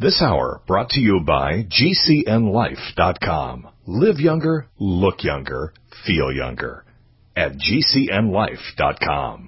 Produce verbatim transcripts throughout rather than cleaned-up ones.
This hour brought to you by G C N life dot com. Live younger, look younger, feel younger at G C N life dot com.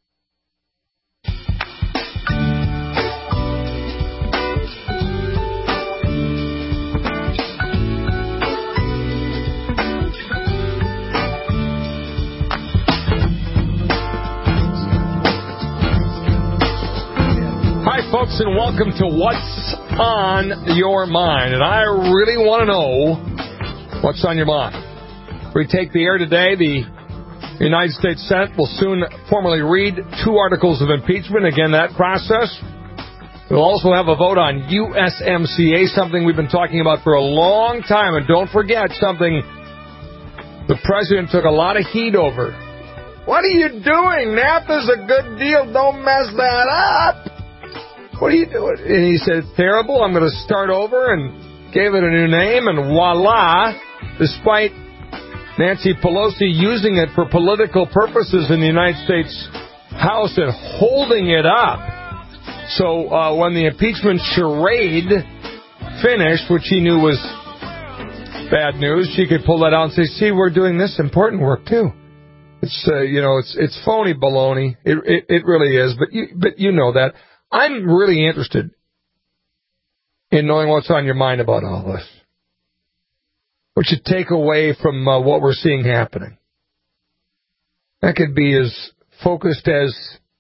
Folks, and welcome to What's on Your Mind. And I really want to know what's on your mind. We take the air today. The United States Senate will soon formally read two articles of impeachment. Again, that process. We'll also have a vote on U S M C A, something we've been talking about for a long time. And don't forget, something the president took a lot of heat over. What are you doing? NAFTA's a good deal. Don't mess that up. What are you doing? And he said, it's terrible. I'm going to start over, and gave it a new name, and voila, despite Nancy Pelosi using it for political purposes in the United States House and holding it up. So uh, when the impeachment charade finished, which he knew was bad news, she could pull that out and say, see, we're doing this important work, too. It's, uh, you know, it's it's phony baloney. It, it, it really is, but you, but you know that. I'm really interested in knowing what's on your mind about all this. What you take away from uh, what we're seeing happening. That could be as focused as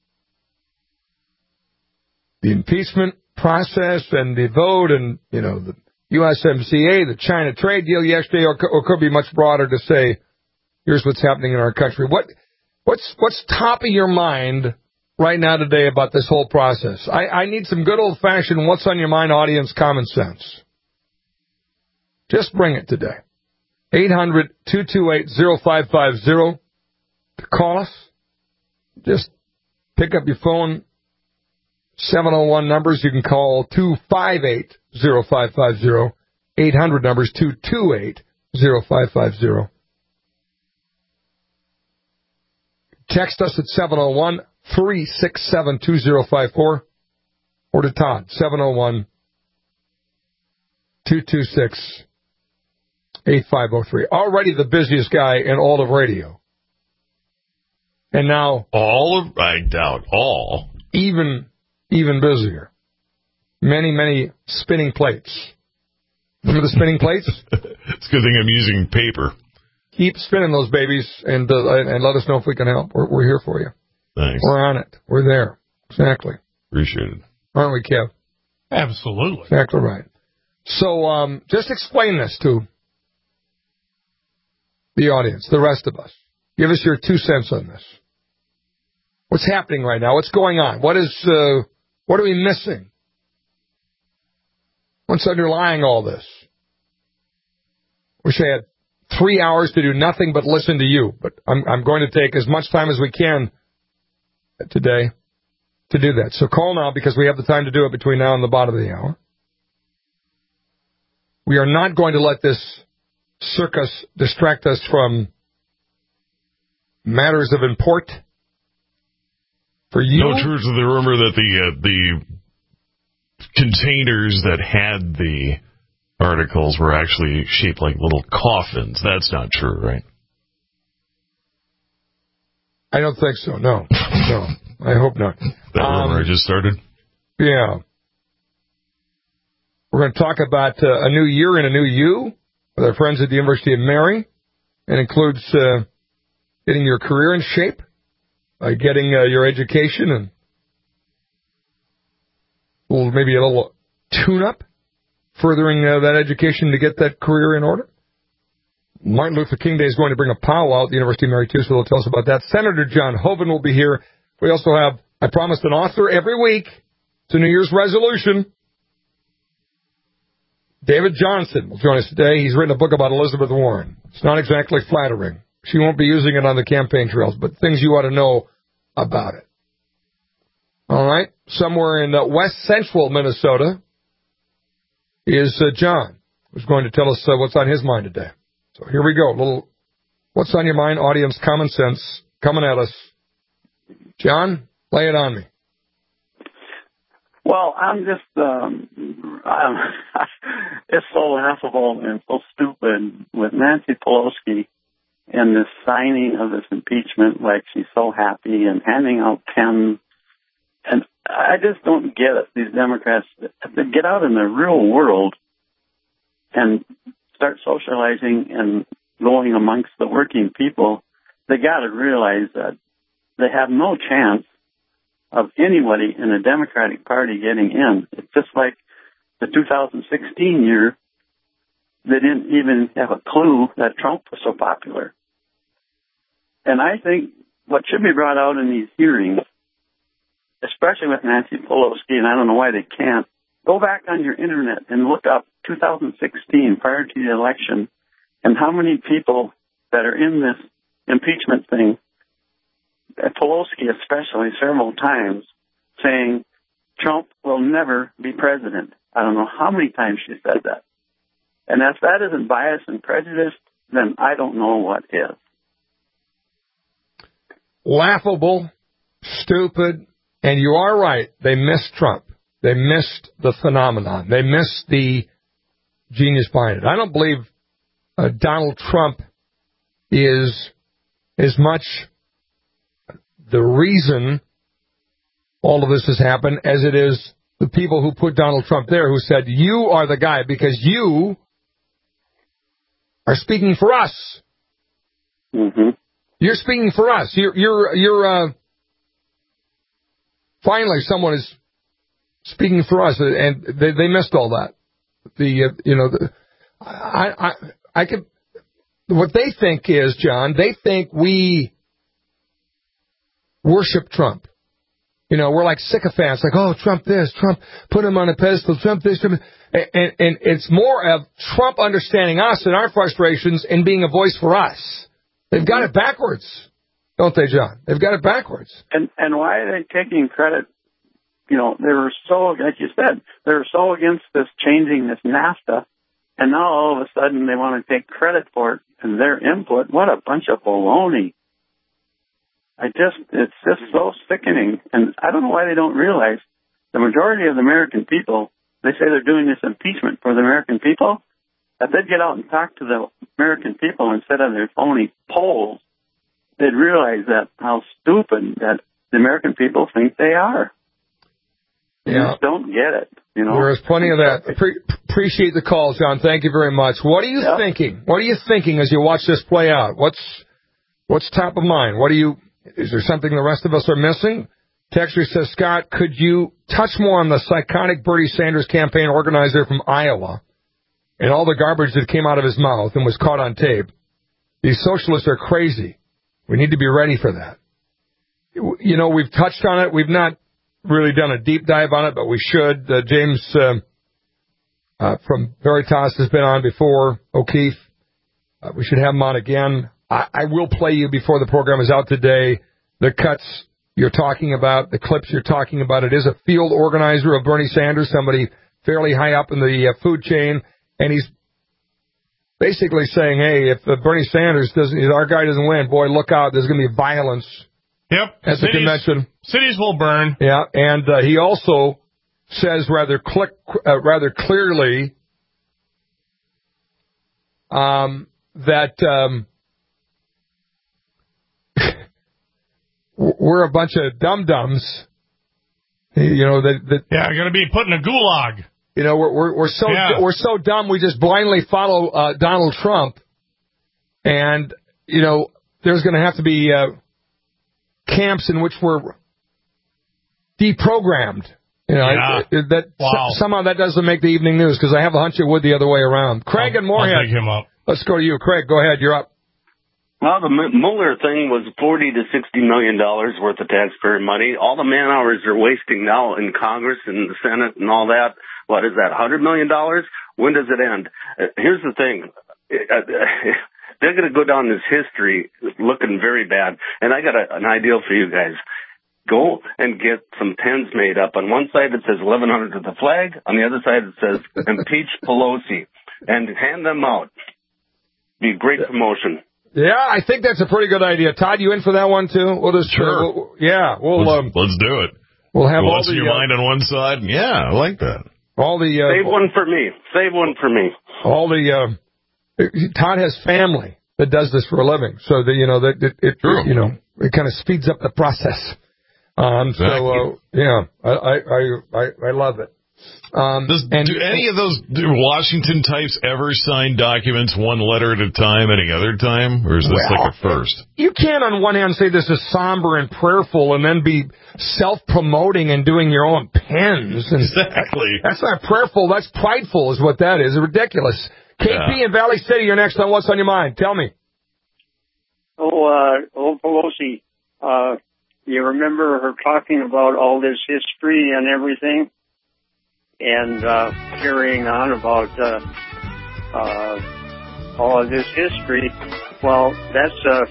the impeachment process and the vote and, you know, the U S M C A, the China trade deal yesterday, or, or could be much broader to say, here's what's happening in our country. What, what's, what's top of your mind right now today about this whole process? I, I need some good old-fashioned what's on your mind audience common sense. Just bring it today. eight hundred, two two eight, oh five five oh to call us. Just pick up your phone. seven oh one numbers. You can call two five eight, oh five five oh. eight hundred numbers, two two eight, oh five five oh. Text us at seven oh one, three six seven, two oh five four, or to Todd, seven oh one, two two six, eight five oh three. Already the busiest guy in all of radio. And now... All of... I doubt all. Even, even busier. Many, many spinning plates. Remember the spinning plates? It's a good thing I'm using paper. Keep spinning those babies, and uh, and let us know if we can help. We're, we're here for you. Thanks. We're on it. We're there. Exactly. Appreciate it. Aren't we, Kev? Absolutely. Exactly right. So um, just explain this to the audience, the rest of us. Give us your two cents on this. What's happening right now? What's going on? What is? Uh, what are we missing? What's underlying all this? Wish I had three hours to do nothing but listen to you, but I'm, I'm going to take as much time as we can today to do that. So call now because we have the time to do it between now and the bottom of the hour. We are not going to let this circus distract us from matters of import for you. No truth to the rumor that the uh, the containers that had the articles were actually shaped like little coffins. That's not true, right? I don't think so. No, no. I hope not. That um, rumor I just started? Yeah. We're going to talk about uh, a new year and a new you with our friends at the University of Mary. It includes uh, getting your career in shape, by getting uh, your education, and well, maybe a little tune-up, furthering uh, that education to get that career in order. Martin Luther King Day is going to bring a powwow at the University of Mary, too, so they'll tell us about that. Senator John Hoeven will be here. We also have, I promised, an author every week. It's a New Year's resolution. David Johnson will join us today. He's written a book about Elizabeth Warren. It's not exactly flattering. She won't be using it on the campaign trails, but things you ought to know about it. All right? Somewhere in uh, west central Minnesota is uh, John, who's going to tell us uh, what's on his mind today. So here we go. A little what's on your mind, audience common sense coming at us. John, lay it on me. Well, I'm just, um, I'm, it's so laughable and so stupid with Nancy Pelosi and this signing of this impeachment, like she's so happy and handing out pens. And I just don't get it. These Democrats, if they get out in the real world and start socializing and going amongst the working people, they got to realize that they have no chance of anybody in the Democratic Party getting in. It's just like the two thousand sixteen year, they didn't even have a clue that Trump was so popular. And I think what should be brought out in these hearings, especially with Nancy Pelosi, and I don't know why they can't, go back on your internet and look up two thousand sixteen prior to the election and how many people that are in this impeachment thing, Pelosi especially several times, saying Trump will never be president. I don't know how many times she said that. And if that isn't bias and prejudice, then I don't know what is. Laughable, stupid, and you are right. They missed Trump. They missed the phenomenon. They missed the genius behind it. I don't believe uh, Donald Trump is as much the reason all of this has happened as it is the people who put Donald Trump there who said, you are the guy because you are speaking for us. Mm-hmm. You're speaking for us. You're, you're, you're, uh, finally someone is speaking for us, and they, they missed all that. The, uh, you know, the, I, I, I could, what they think is, John, they think we worship Trump. You know, we're like sycophants, like, oh, Trump this, Trump, put him on a pedestal, Trump this, Trump. And, and, and it's more of Trump understanding us and our frustrations and being a voice for us. They've got it backwards, don't they, John? They've got it backwards. And and why are they taking credit? You know, they were so, like you said, they were so against this changing this NAFTA, and now all of a sudden they want to take credit for it and their input. What a bunch of baloney. I just, it's just so sickening. And I don't know why they don't realize the majority of the American people, they say they're doing this impeachment for the American people. If they'd get out and talk to the American people instead of their phony polls, they'd realize that how stupid that the American people think they are. They yeah. just don't get it. You know, there's plenty of that. Pre- appreciate the call, John. Thank you very much. What are you yep. thinking? What are you thinking as you watch this play out? What's what's top of mind? What are you? Is there something the rest of us are missing? Texter says, Scott, could you touch more on the psychotic Bernie Sanders campaign organizer from Iowa and all the garbage that came out of his mouth and was caught on tape? These socialists are crazy. We need to be ready for that. You know, we've touched on it. We've not really done a deep dive on it, but we should. Uh, James uh, uh, from Veritas has been on before, O'Keefe. Uh, we should have him on again. I, I will play you before the program is out today the cuts you're talking about, the clips you're talking about. It is a field organizer of Bernie Sanders, somebody fairly high up in the uh, food chain, and he's basically saying, hey, if uh, Bernie Sanders doesn't, if our guy doesn't win, boy, look out, there's going to be violence. Yep. At the convention. Cities will burn. Yeah, and uh, he also says rather click, uh, rather clearly um, that um, we're a bunch of dum-dums. You know that. that yeah, going to be put in a gulag. You know, we're we're, we're so yeah. we're so dumb we just blindly follow uh, Donald Trump, and you know there's going to have to be uh, camps in which we're deprogrammed. You know, yeah. it, it, that wow. s- somehow that doesn't make the evening news because I have a hunch it would the other way around. Craig I'll, and Moorhead. I'll take him up. Let's go to you, Craig. Go ahead. You're up. Well, the Mueller thing was forty to sixty million dollars worth of taxpayer money. All the man hours they're wasting now in Congress and the Senate and all that. What is that? one hundred million dollars? When does it end? Uh, here's the thing. Uh, they're going to go down this history looking very bad. And I got a, an idea for you guys. Go and get some pens made up. On one side it says eleven hundred to the flag. On the other side it says impeach Pelosi. And hand them out. Be a great promotion. Yeah, I think that's a pretty good idea. Todd, you in for that one too? We'll just sure. Uh, we'll, yeah, we'll. Let's, um, let's do it. We'll have all What's the, in your uh, mind on one side? Yeah, I like that. All the uh, Save one for me. Save one for me. All the uh, Todd has family that does this for a living, so that you know that it, it, it you know it kind of speeds up the process. Um, exactly. So uh, yeah, I I, I I love it. Um, Does, and, do any of those Washington types ever sign documents one letter at a time any other time? Or is this well, like a first? You can't on one hand say this is somber and prayerful and then be self-promoting and doing your own pens. And exactly. That's not prayerful. That's prideful is what that is. It's ridiculous. K P yeah. in Valley City, you're next on What's on Your Mind. Tell me. Oh, uh, oh, Pelosi, uh, you remember her talking about all this history and everything? And uh, carrying on about uh, uh, all of this history. Well, that's uh,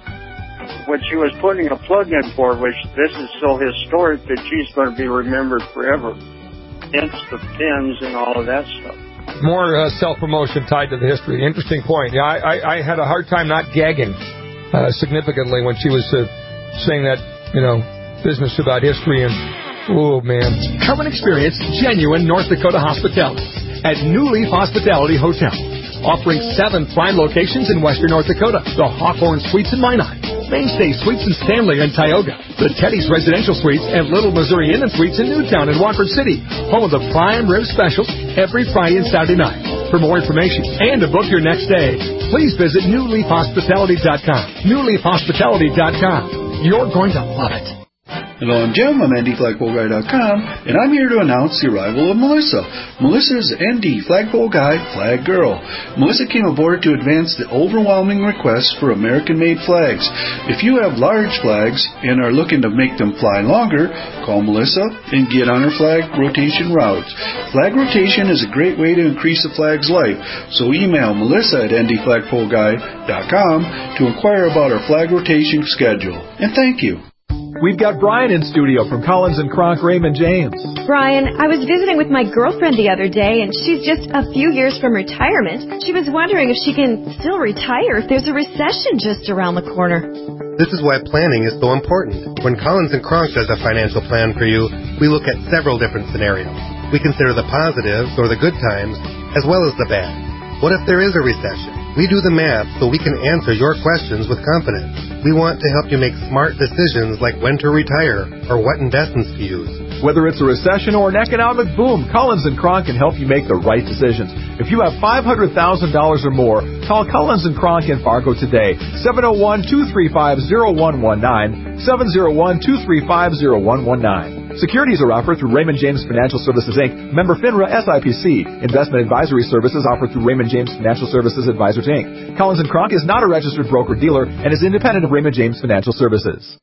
what she was putting a plug in for, which this is so historic that she's going to be remembered forever. Hence the pins and all of that stuff. More uh, self-promotion tied to the history. Interesting point. Yeah, I, I, I had a hard time not gagging uh, significantly when she was uh, saying that, you know, business about history and... Oh, man. Come and experience genuine North Dakota hospitality at New Leaf Hospitality Hotel. Offering seven prime locations in western North Dakota. The Hawthorne Suites in Minot, Mainstay Suites in Stanley and Tioga, the Teddy's Residential Suites and Little Missouri Inn and Suites in Newtown and Watford City. Home of the prime rib specials every Friday and Saturday night. For more information and to book your next stay, please visit new leaf hospitality dot com. new leaf hospitality dot com. You're going to love it. Hello, I'm Jim. I'm Andy Flagpole Guy dot com, and I'm here to announce the arrival of Melissa. Melissa's Andy Flagpole Guy, Flag Girl. Melissa came aboard to advance the overwhelming request for American-made flags. If you have large flags and are looking to make them fly longer, call Melissa and get on her flag rotation routes. Flag rotation is a great way to increase the flag's life, so email Melissa at Andy Flagpole Guy dot com to inquire about our flag rotation schedule. And thank you. We've got Brian in studio from Collins and Cronk Raymond James. Brian, I was visiting with my girlfriend the other day, and she's just a few years from retirement. She was wondering if she can still retire if there's a recession just around the corner. This is why planning is so important. When Collins and Cronk does a financial plan for you, we look at several different scenarios. We consider the positives, or the good times, as well as the bad. What if there is a recession? We do the math so we can answer your questions with confidence. We want to help you make smart decisions like when to retire or what investments to use. Whether it's a recession or an economic boom, Collins and Cronk can help you make the right decisions. If you have five hundred thousand dollars or more, call Collins and Cronk in Fargo today. seven oh one, two three five, oh one one nine. seven oh one, two three five, oh one one nine. Securities are offered through Raymond James Financial Services, Incorporated. Member FINRA S I P C. Investment advisory services offered through Raymond James Financial Services Advisors, Incorporated. Collins and Cronk is not a registered broker-dealer and is independent of Raymond James Financial Services.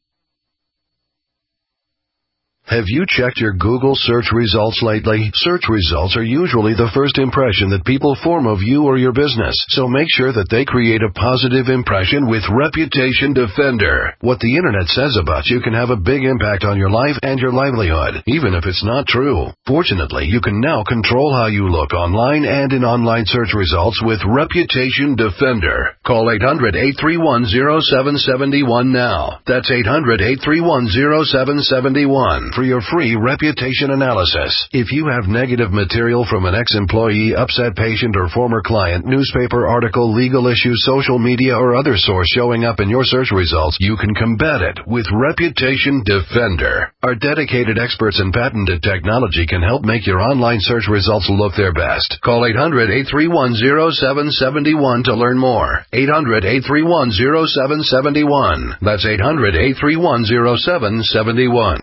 Have you checked your Google search results lately? Search results are usually the first impression that people form of you or your business, so make sure that they create a positive impression with Reputation Defender. What the internet says about you can have a big impact on your life and your livelihood, even if it's not true. Fortunately, you can now control how you look online and in online search results with Reputation Defender. Call eight hundred, eight three one, oh seven seven one now. That's eight hundred, eight three one, oh seven seven one. For your free reputation analysis. If you have negative material from an ex-employee, upset patient, or former client, newspaper article, legal issue, social media, or other source showing up in your search results, you can combat it with Reputation Defender. Our dedicated experts in patented technology can help make your online search results look their best. Call eight hundred, eight three one, oh seven seven one to learn more. eight hundred, eight three one, oh seven seven one. That's eight hundred, eight three one, oh seven seven one.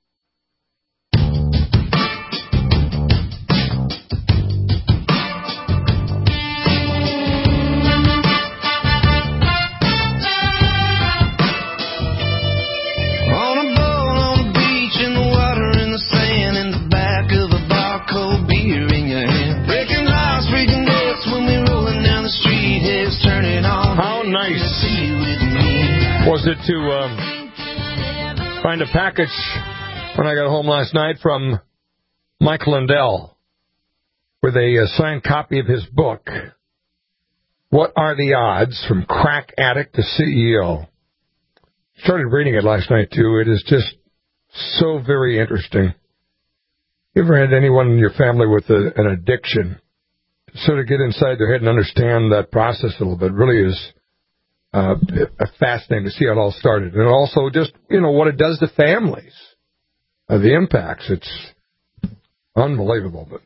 Was it to um, find a package when I got home last night from Mike Lindell with a uh, signed copy of his book, What Are the Odds? From Crack Addict to C E O. Started reading it last night, too. It is just So very interesting. You ever had anyone in your family with a, an addiction? Sort of get inside their head and understand that process a little bit really is uh, fascinating to see how it all started. And also just, you know, what it does to families, uh, the impacts. It's unbelievable. But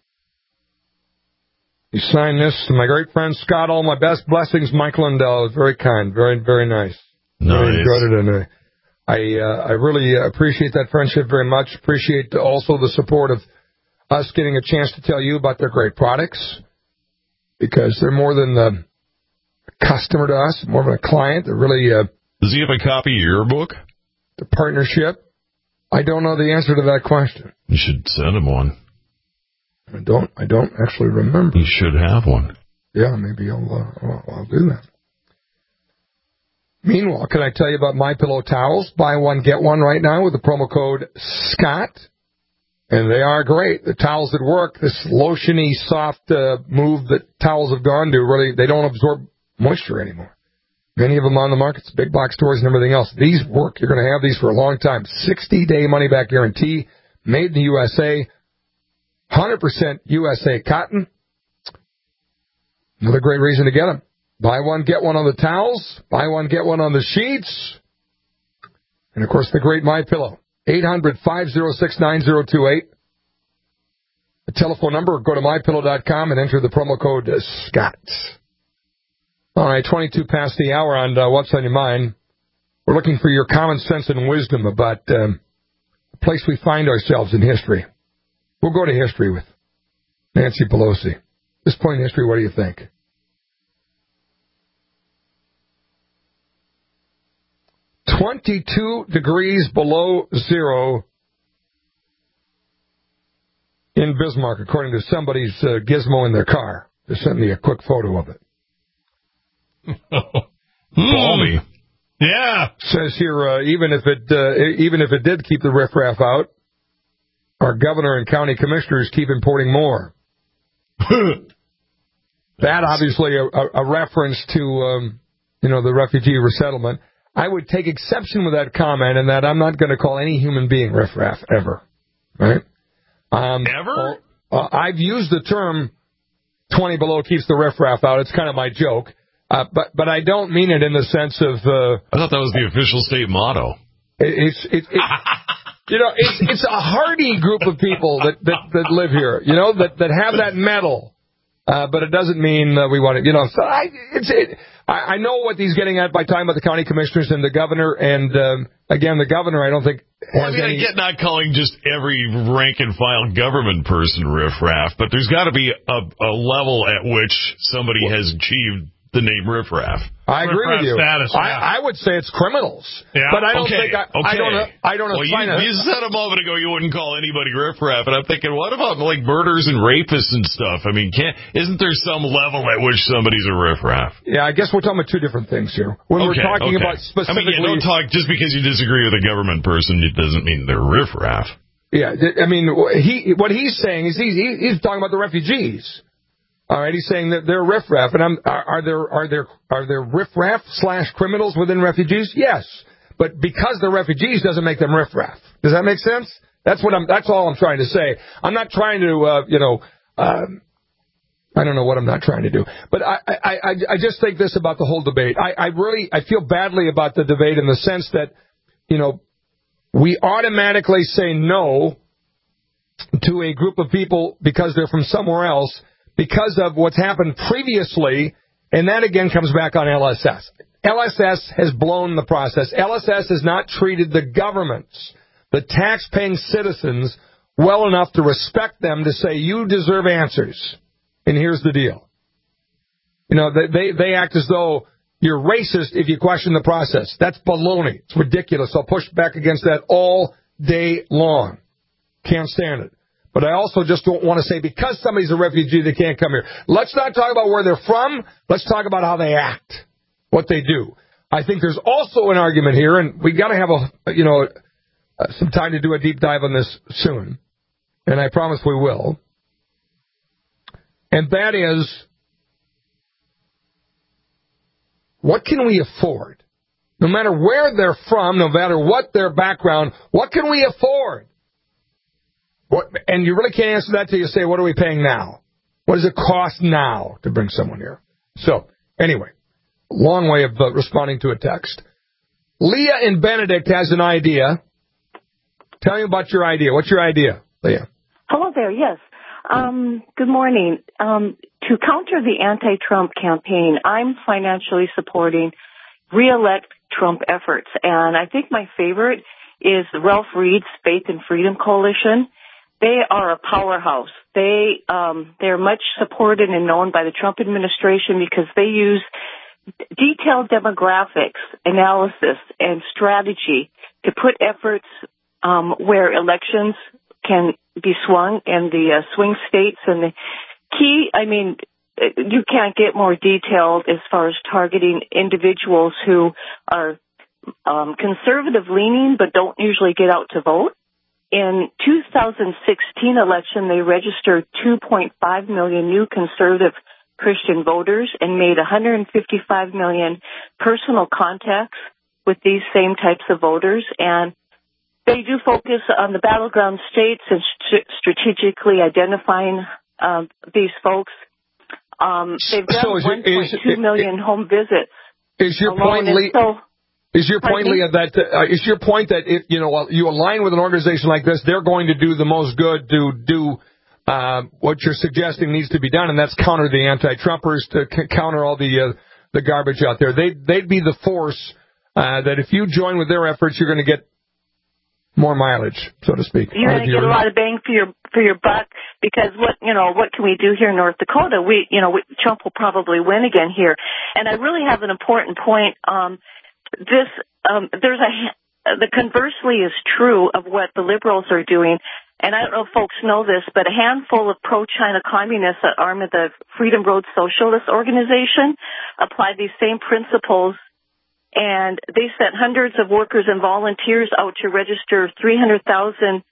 you sign this to my great friend Scott. All my best blessings, Mike Lindell. Very kind, very, very nice. Nice. Really enjoyed it, and uh, I, uh, I really appreciate that friendship very much. Appreciate also the support of us getting a chance to tell you about their great products, because they're more than a customer to us, more than a client. They're really... Uh, Does he have a copy of your book? The partnership? I don't know the answer to that question. You should send him one. I don't I don't actually remember. You should have one. Yeah, maybe I'll, uh, I'll, I'll do that. Meanwhile, can I tell you about MyPillow towels? Buy one, get one right now with the promo code Scott. And they are great. The towels that work, this lotiony, soft uh, move that towels have gone to, really, they don't absorb moisture anymore. Many of them on the markets, big box stores and everything else. These work. You're going to have these for a long time. sixty-day money-back guarantee, made in the U S A, one hundred percent U S A cotton. Another great reason to get them. Buy one, get one on the towels. Buy one, get one on the sheets. And, of course, the great MyPillow. eight hundred, five oh six, nine oh two eight. The telephone number, go to my pillow dot com and enter the promo code uh, Scott. All right, twenty-two past the hour on uh, What's on Your Mind. We're looking for your common sense and wisdom about um, the place we find ourselves in history. We'll go to history with Nancy Pelosi. At this point in history, what do you think? twenty-two degrees below zero in Bismarck, according to somebody's uh, gizmo in their car. They sent me a quick photo of it. Balmy. Yeah. Says here, uh, even if it uh, even if it did keep the riffraff out, our governor and county commissioners keep importing more. That obviously a, a, a reference to um, you know the refugee resettlement. I would take exception with that comment, and that I'm not going to call any human being riffraff ever. Right? Um, ever? Uh, I've used the term twenty below keeps the riffraff out. It's kind of my joke. Uh, but but I don't mean it in the sense of... Uh, I thought that was the official state motto. It, it's it, it, you know it's it's a hardy group of people that, that, that live here. You know that, that have that mettle. Uh, but it doesn't mean uh, we want it. You know, so I, it's it. I, I know what he's getting at by talking about the county commissioners and the governor. And um, again, the governor, I don't think. Well, I mean, any... I get not calling just every rank and file government person riffraff, but there's got to be a, a level at which somebody has achieved the name riffraff. I agree riffraff with you. Status, yeah. I, I would say it's criminals. Yeah. But I don't okay. think I, okay. I don't. I don't well, assign you, it. you said a moment ago you wouldn't call anybody riffraff, and I'm thinking, what about like murders and rapists and stuff? I mean, can't isn't there some level at which somebody's a riffraff? Yeah, I guess we're talking about two different things here. When okay, we're talking okay. about specifically, I mean, you don't talk just because you disagree with a government person. It doesn't mean they're riffraff. Yeah, I mean, he what he's saying is he's he's talking about the refugees. All right, he's saying that they're riffraff, and I'm, are, are there are there are there riffraff slash criminals within refugees? Yes, but because they're refugees doesn't make them riffraff. Does that make sense? That's what I'm. That's all I'm trying to say. I'm not trying to, uh, you know, um, I don't know what I'm not trying to do, but I, I, I, I just think this about the whole debate. I, I really I feel badly about the debate in the sense that, you know, we automatically say no to a group of people because they're from somewhere else, because of what's happened previously, and that again comes back on L S S. L S S has blown the process. L S S has not treated the governments, the tax-paying citizens, well enough to respect them to say, you deserve answers, and here's the deal. You know, they, they, they act as though you're racist if you question the process. That's baloney. It's ridiculous. I'll push back against that all day long. Can't stand it. But I also just don't want to say because somebody's a refugee, they can't come here. Let's not talk about where they're from. Let's talk about how they act, what they do. I think there's also an argument here, and we got to have a, you know, uh, some time to do a deep dive on this soon, and I promise we will. And that is, what can we afford? no matter where they're from, no matter what their background, what can we afford? What, and you really can't answer that till you say, what are we paying now? What does it cost now to bring someone here? So, anyway, long way of uh, responding to a text. Leah in Benedict has an idea. Tell me about your idea. What's your idea, Leah? Hello there, yes. Um, good morning. Um, to counter the anti-Trump campaign, I'm financially supporting re-elect Trump efforts. And I think my favorite is Ralph Reed's Faith and Freedom Coalition. They are a powerhouse. They, um, they're much supported and known by the Trump administration because they use detailed demographics, analysis, and strategy to put efforts um, where elections can be swung in the uh, swing states. And the key, I mean, you can't get more detailed as far as targeting individuals who are um, conservative-leaning but don't usually get out to vote. In two thousand sixteen election, they registered two point five million new conservative Christian voters and made one hundred fifty-five million personal contacts with these same types of voters. And they do focus on the battleground states and st- strategically identifying um, these folks. Um, they've done so is one point two is, million is, home visits. Is your alone. point, Lee? So, Is your point, Leah, that uh, is your point that if you know you align with an organization like this, they're going to do the most good to do uh, what you're suggesting needs to be done, and that's counter the anti-Trumpers, to c- counter all the uh, the garbage out there. They they'd be the force uh, that if you join with their efforts, you're going to get more mileage, so to speak. You're going to get a lot of bang for your for your buck because what you know what can we do here in North Dakota? We you know we, Trump will probably win again here, and I really have an important point. Um, This, um, there's a, the conversely is true of what the liberals are doing. And I don't know if folks know this, but a handful of pro-China communists that arm of the Freedom Road Socialist Organization apply these same principles. And they sent hundreds of workers and volunteers out to register three hundred thousand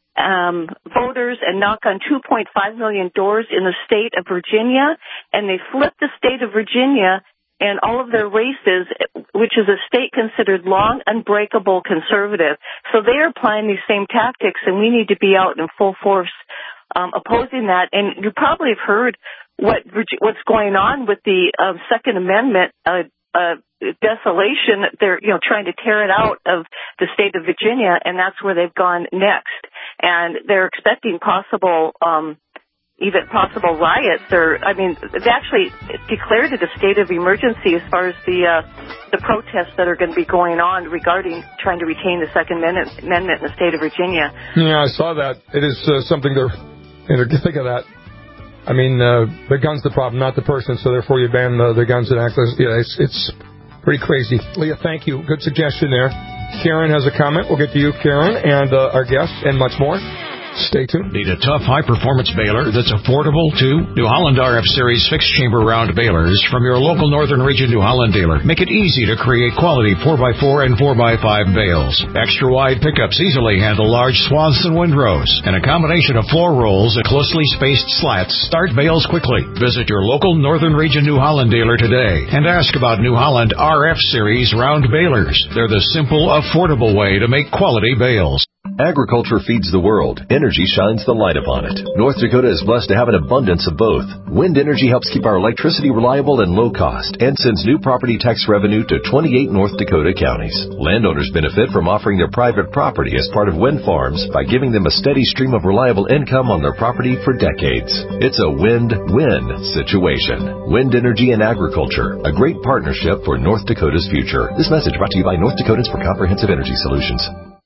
um, voters and knock on two point five million doors in the state of Virginia. And they flipped the state of Virginia and all of their races, which is a state considered long, unbreakable conservative. So they are applying these same tactics, and we need to be out in full force um, opposing that. And you probably have heard what what's going on with the um, Second Amendment uh, uh, desolation. They're you know trying to tear it out of the state of Virginia, and that's where they've gone next. And they're expecting possible um, even possible riots, or, I mean, they actually declared it a state of emergency as far as the uh, the protests that are going to be going on regarding trying to retain the Second Amendment, Amendment in the state of Virginia. Yeah, I saw that. It is uh, something to, you know, think of that. I mean, uh, the gun's the problem, not the person, so therefore you ban the, the guns and actors. Yeah, it's, it's pretty crazy. Leah, thank you. Good suggestion there. Karen has a comment. We'll get to you, Karen, and uh, our guest, and much more. Stay tuned. Need a tough, high-performance baler that's affordable, too? New Holland R F Series fixed-chamber round balers from your local Northern Region New Holland dealer make it easy to create quality four by four and four by five bales. Extra-wide pickups easily handle large swaths and windrows, and a combination of floor rolls and closely spaced slats start bales quickly. Visit your local Northern Region New Holland dealer today and ask about New Holland R F Series round balers. They're the simple, affordable way to make quality bales. Agriculture feeds the world. Energy shines the light upon it. North Dakota is blessed to have an abundance of both. Wind energy helps keep our electricity reliable and low cost and sends new property tax revenue to twenty-eight North Dakota counties. Landowners benefit from offering their private property as part of wind farms by giving them a steady stream of reliable income on their property for decades. It's a win-win situation. Wind energy and agriculture, a great partnership for North Dakota's future. This message brought to you by North Dakotans for Comprehensive Energy Solutions.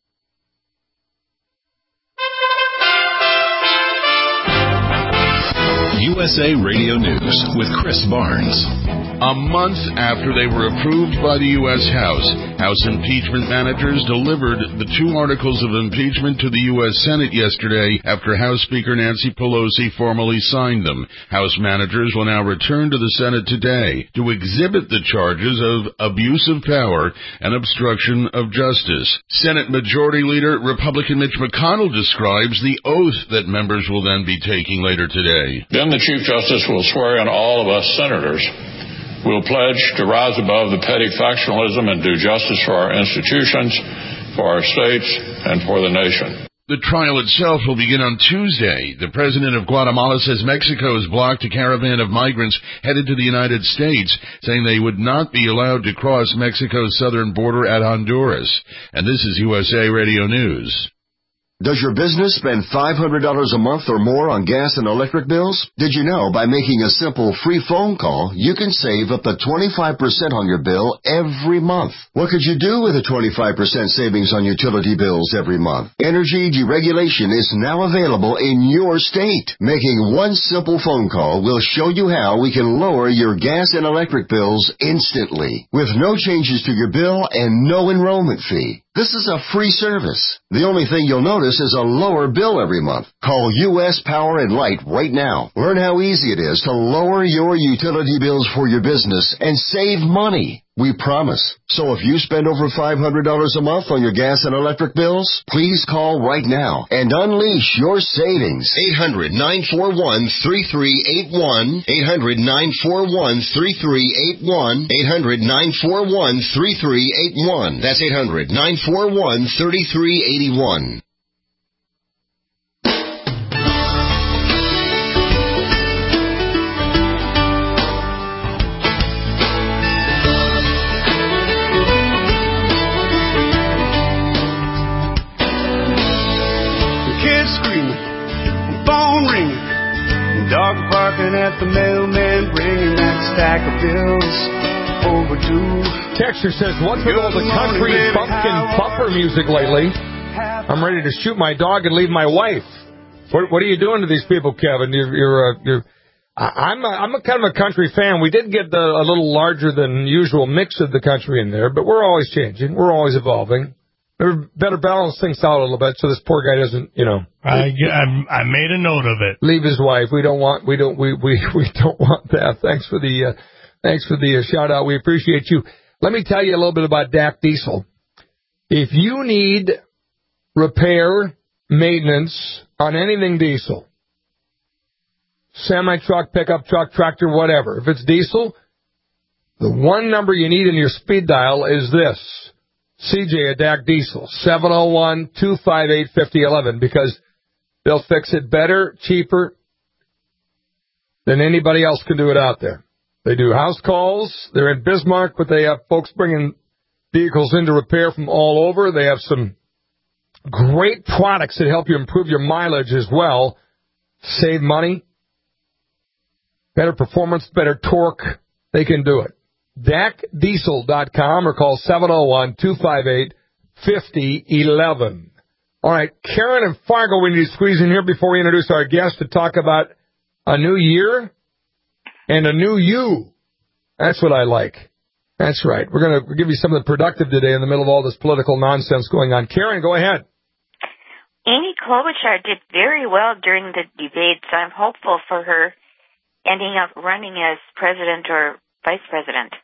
U S A Radio News with Chris Barnes. A month after they were approved by the U S House, House impeachment managers delivered the two articles of impeachment to the U S Senate yesterday after House Speaker Nancy Pelosi formally signed them. House managers will now return to the Senate today to exhibit the charges of abuse of power and obstruction of justice. Senate Majority Leader Republican Mitch McConnell describes the oath that members will then be taking later today. Then the Chief Justice will swear in all of us senators We'll pledge to rise above the petty factionalism and do justice for our institutions, for our states, and for the nation. The trial itself will begin on Tuesday. The president of Guatemala says Mexico has blocked a caravan of migrants headed to the United States, saying they would not be allowed to cross Mexico's southern border at Honduras. And this is U S A Radio News. Does your business spend five hundred dollars a month or more on gas and electric bills? Did you know by making a simple free phone call, you can save up to twenty-five percent on your bill every month? What could you do with a twenty-five percent savings on utility bills every month? Energy deregulation is now available in your state. Making one simple phone call will show you how we can lower your gas and electric bills instantly, with no changes to your bill and no enrollment fee. This is a free service. The only thing you'll notice is a lower bill every month. Call U S Power and Light right now. Learn how easy it is to lower your utility bills for your business and save money. We promise. So if you spend over five hundred dollars a month on your gas and electric bills, please call right now and unleash your savings. eight hundred, nine four one, three three eight one. eight hundred, nine four one, three three eight one. eight hundred, nine four one, three three eight one. That's eight hundred, nine four one, three three eight one. Dog barking at the mailman, bringing that stack of bills overdue. Texture says, what's with all the country bumpkin bumper music lately? I'm ready to shoot my dog and leave my wife. What, what are you doing to these people, Kevin? You're, you're, uh, you're I'm, a, I'm a kind of a country fan. We did get the, a little larger than usual mix of the country in there, but we're always changing. We're always evolving. We better balance things out a little bit so this poor guy doesn't, you know. I, I, I made a note of it. Leave his wife. We don't want. We don't. We we we don't want that. Thanks for the. Uh, thanks for the uh, shout out. We appreciate you. Let me tell you a little bit about D A C Diesel. If you need repair, maintenance on anything diesel, semi truck, pickup truck, tractor, whatever. If it's diesel, the one number you need in your speed dial is this. C J at D A C Diesel, seven oh one, two five eight, five oh one one, because they'll fix it better, cheaper than anybody else can do it out there. They do house calls. They're in Bismarck, but they have folks bringing vehicles into repair from all over. They have some great products that help you improve your mileage as well. Save money, better performance, better torque. They can do it. D A C diesel dot com or call seven oh one, two five eight, five oh one one. All right, Karen and Fargo, we need to squeeze in here before we introduce our guest to talk about a new year and a new you. That's what I like. That's right. We're going to give you something productive today in the middle of all this political nonsense going on. Karen, go ahead. Amy Klobuchar did very well during the debates. I'm hopeful for her ending up running as president or vice president.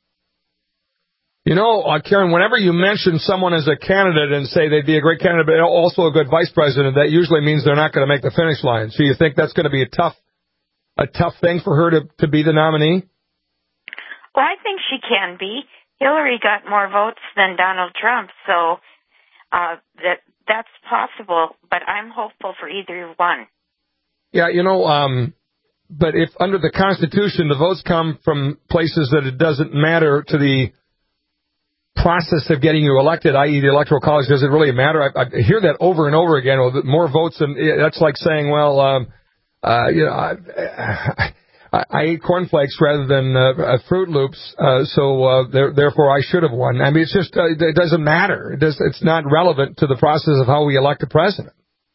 You know, uh, Karen, whenever you mention someone as a candidate and say they'd be a great candidate but also a good vice president, that usually means they're not going to make the finish line. So you think that's going to be a tough a tough thing for her to, to be the nominee? Well, I think she can be. Hillary got more votes than Donald Trump, so uh, that that's possible, but I'm hopeful for either one. Yeah, you know, um, but if under the Constitution the votes come from places that it doesn't matter to the process of getting you elected, that is the Electoral College, does it really matter? I, I hear that over and over again. Well, more votes, and that's like saying, well, um, uh, you know, I, I, I ate cornflakes rather than uh, Fruit Loops, uh, so uh, there, therefore I should have won. I mean, it's just uh, it doesn't matter. It does, it's not relevant to the process of how we elect a president.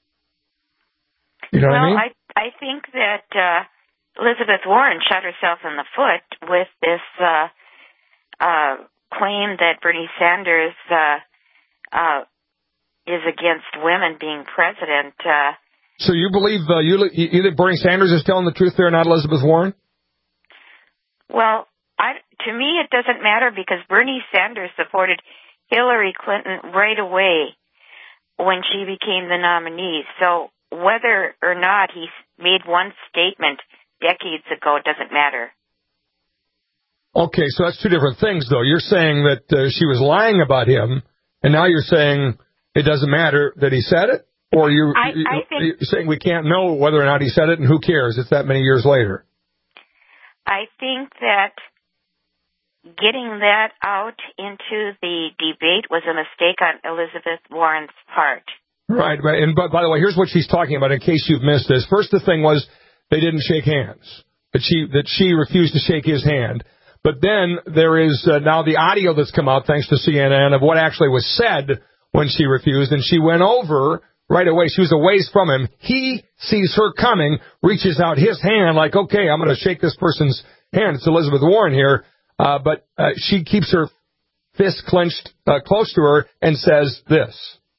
You know well, what I mean? I I think that uh, Elizabeth Warren shot herself in the foot with this uh, uh, claim that Bernie Sanders uh, uh, is against women being president. Uh, so you believe uh, you, you think Bernie Sanders is telling the truth there, not Elizabeth Warren? Well, I, to me it doesn't matter because Bernie Sanders supported Hillary Clinton right away when she became the nominee. So whether or not he made one statement decades ago doesn't matter. Okay, so that's two different things, though. You're saying that uh, she was lying about him, and now you're saying it doesn't matter that he said it? Or you, I, you, I think, you're saying we can't know whether or not he said it, and who cares? It's that many years later. I think that getting that out into the debate was a mistake on Elizabeth Warren's part. Right, and but, by the way, here's what she's talking about in case you've missed this. First, the thing was they didn't shake hands, that she, that she refused to shake his hand. But then there is uh, now the audio that's come out, thanks to C N N, of what actually was said when she refused, and she went over right away. She was a ways from him. He sees her coming, reaches out his hand like, okay, I'm going to shake this person's hand. It's Elizabeth Warren here. Uh, but uh, she keeps her fist clenched uh, close to her and says this.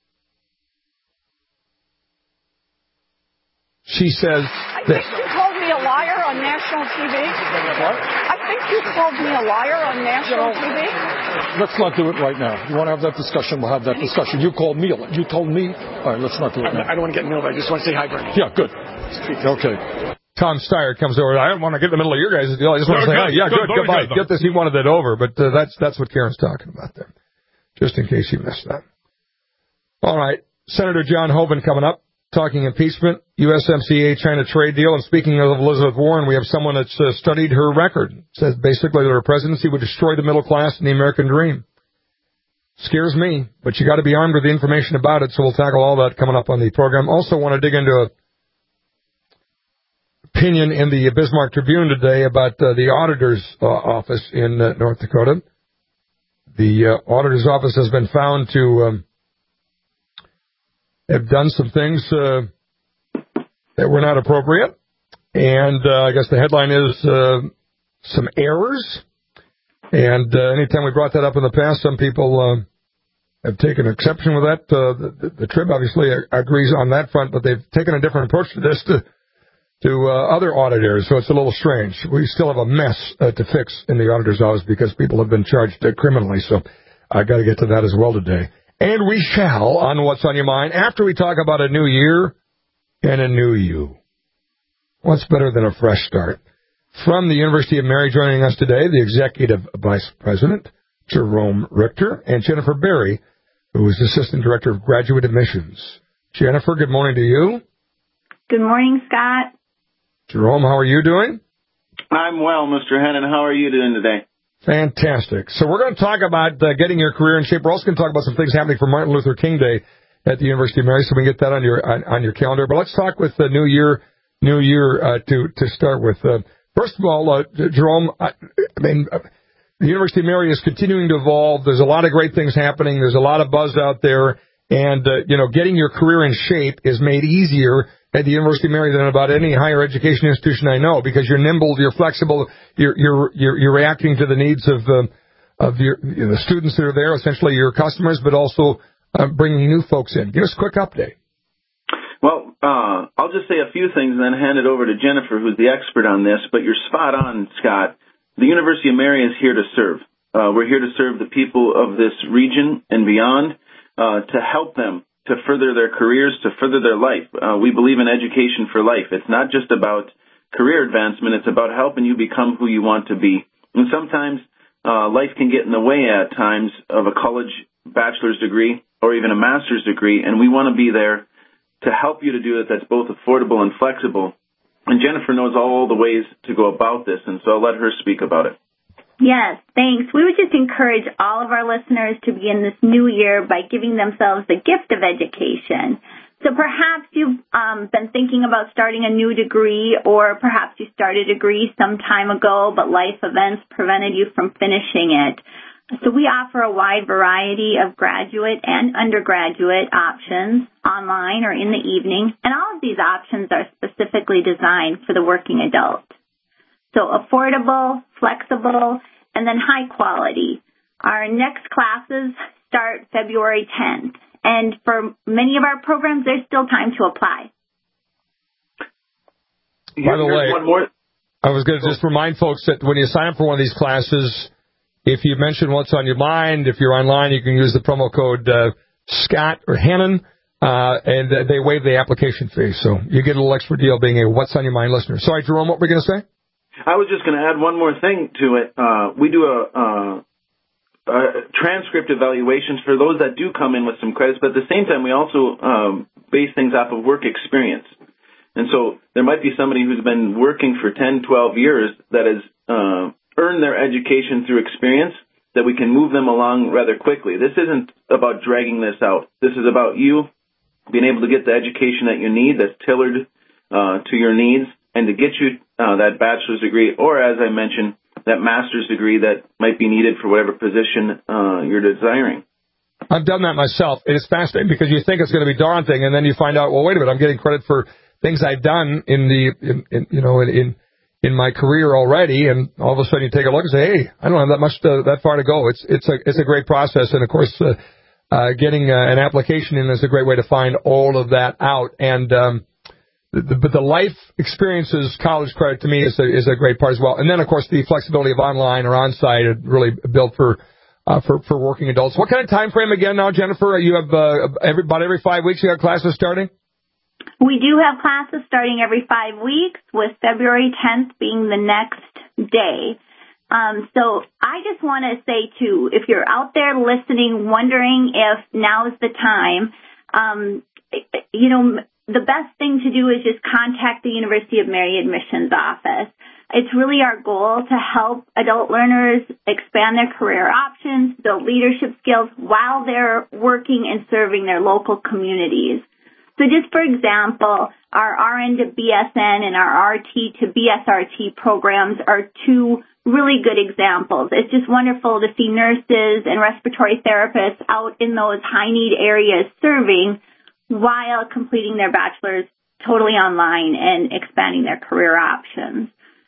She says this. I think you called me a liar on national T V. What? I think you called me a liar on national T V. Let's not do it right now. You want to have that discussion, we'll have that discussion. You called me. You told me. All right, let's not do it now. I don't want to get in the middle, but I just want to say hi, Bernie. Yeah, good. Okay. Tom Steyer comes over. I don't want to get in the middle of your guys' deal. I just want to say, hi. Yeah, good, good, goodbye. Get this. He wanted it over, but uh, that's that's what Karen's talking about there. Just in case you missed that. All right. Senator John Hoeven coming up. Talking impeachment, U S M C A China trade deal, and speaking of Elizabeth Warren, we have someone that's uh, studied her record. It says basically that her presidency would destroy the middle class and the American dream. Scares me, but you got to be armed with the information about it, so we'll tackle all that coming up on the program. Also want to dig into a opinion in the Bismarck Tribune today about uh, the auditor's uh, office in uh, North Dakota. The uh, auditor's office has been found to Um, have done some things uh, that were not appropriate. And uh, I guess the headline is uh, some errors. And uh, anytime we brought that up in the past, some people uh, have taken exception with that. Uh, the, the, the Trib obviously agrees on that front, but they've taken a different approach to this to, to uh, other auditors, so it's a little strange. We still have a mess uh, to fix in the auditor's office because people have been charged uh, criminally, so I got to get to that as well today. And we shall on What's on Your Mind after we talk about a new year and a new you. What's better than a fresh start? From the University of Mary joining us today, the Executive Vice President, Jerome Richter, and Jennifer Berry, who is Assistant Director of Graduate Admissions. Jennifer, good morning to you. Good morning, Scott. Jerome, how are you doing? I'm well, Mister Hennon. How are you doing today? Fantastic. So we're going to talk about uh, getting your career in shape. We're also going to talk about some things happening for Martin Luther King Day at the University of Mary, so we can get that on your on, on your calendar. But let's talk with the new year, new year uh, to to start with. Uh, first of all, uh, Jerome, I, I mean, uh, the University of Mary is continuing to evolve. There's a lot of great things happening. There's a lot of buzz out there, and uh, you know, getting your career in shape is made easier at the University of Mary than about any higher education institution I know, because you're nimble, you're flexible, you're you're you're, you're reacting to the needs of um, of your you know, the students that are there, essentially your customers, but also uh, bringing new folks in. Give us a quick update. Well, uh, I'll just say a few things and then hand it over to Jennifer, who's the expert on this. But you're spot on, Scott. The University of Mary is here to serve. Uh, we're here to serve the people of this region and beyond, uh, to help them to further their careers, to further their life. Uh, we believe in education for life. It's not just about career advancement. It's about helping you become who you want to be. And sometimes uh, life can get in the way at times of a college bachelor's degree or even a master's degree, and we want to be there to help you to do it that's both affordable and flexible. And Jennifer knows all the ways to go about this, and so I'll let her speak about it. Yes, thanks. We would just encourage all of our listeners to begin this new year by giving themselves the gift of education. So perhaps you've um, been thinking about starting a new degree, or perhaps you started a degree some time ago, but life events prevented you from finishing it. So we offer a wide variety of graduate and undergraduate options online or in the evening, and all of these options are specifically designed for the working adult. So affordable, flexible, and then high quality. Our next classes start February tenth. And for many of our programs, there's still time to apply. By the way, one more. I was going to just remind folks that when you sign up for one of these classes, if you mention what's on your mind, if you're online, you can use the promo code uh, Scott or Hannon, uh, and they waive the application fee. So you get a little extra deal being a What's on Your Mind listener. Sorry, Jerome, what were we going to say? I was just going to add one more thing to it. Uh, we do a, uh, a transcript evaluations for those that do come in with some credits, but at the same time, we also um, base things off of work experience. And so there might be somebody who's been working for ten, twelve years that has uh, earned their education through experience, that we can move them along rather quickly. This isn't about dragging this out. This is about you being able to get the education that you need that's tailored uh, to your needs, and to get you uh, that bachelor's degree, or as I mentioned, that master's degree that might be needed for whatever position uh, you're desiring. I've done that myself. It is fascinating because you think it's going to be daunting, and then you find out, well, wait a minute, I'm getting credit for things I've done in the, in, in, you know, in, in in my career already, and all of a sudden you take a look and say, hey, I don't have that much to, that far to go. It's it's a it's a great process, and of course, uh, uh, getting uh, an application in is a great way to find all of that out. And um, the, but the life experiences college credit to me is a, is a great part as well. And then of course the flexibility of online or on-site is really built for. Uh, for, for working adults. What kind of time frame again now, Jennifer? You have uh, every, about every five weeks you have classes starting? We do have classes starting every five weeks, with February tenth being the next day. Um, so I just want to say, too, if you're out there listening, wondering if now's the time, um, you know, the best thing to do is just contact the University of Mary admissions office. It's really our goal to help adult learners expand their career options, build leadership skills while they're working and serving their local communities. So just for example, our R N to B S N and our R T to B S R T programs are two really good examples. It's just wonderful to see nurses and respiratory therapists out in those high-need areas serving while completing their bachelor's totally online and expanding their career options.